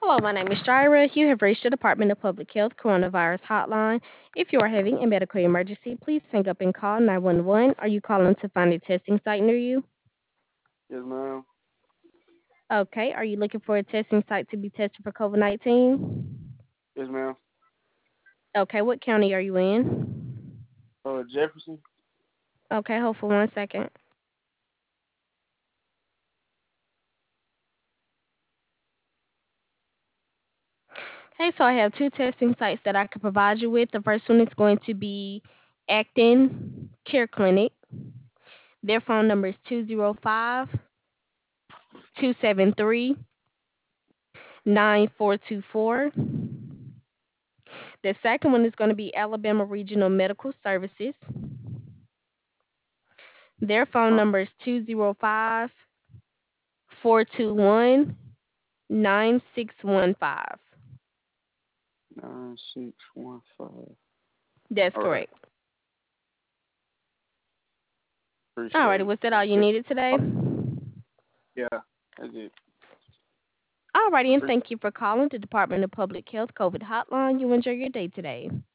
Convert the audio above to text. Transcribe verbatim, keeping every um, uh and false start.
Hello, my name is Jira. You have reached the Department of Public Health Coronavirus Hotline. If you are having a medical emergency, please hang up and call nine one one. Are you calling to find a testing site near you? Yes, ma'am. Okay. Are you looking for a testing site to be tested for COVID nineteen? Yes, ma'am. Okay. What county are you in? Uh, Jefferson. Okay. Hold for one second. Okay. So I have two testing sites that I could provide you with. The first one is going to be Acton Care Clinic. Their phone number is two zero five, two seven three, nine four two four. The second one is going to be Alabama Regional Medical Services. Their phone Huh? number is two zero five, four two one, nine six one five. Nine six one five. That's All right. correct. Appreciate Alrighty, it. was that all you Yeah. needed today? Oh, yeah. That's it. Alrighty, and Appreciate thank you for calling the Department of Public Health COVID Hotline. You enjoy your day today.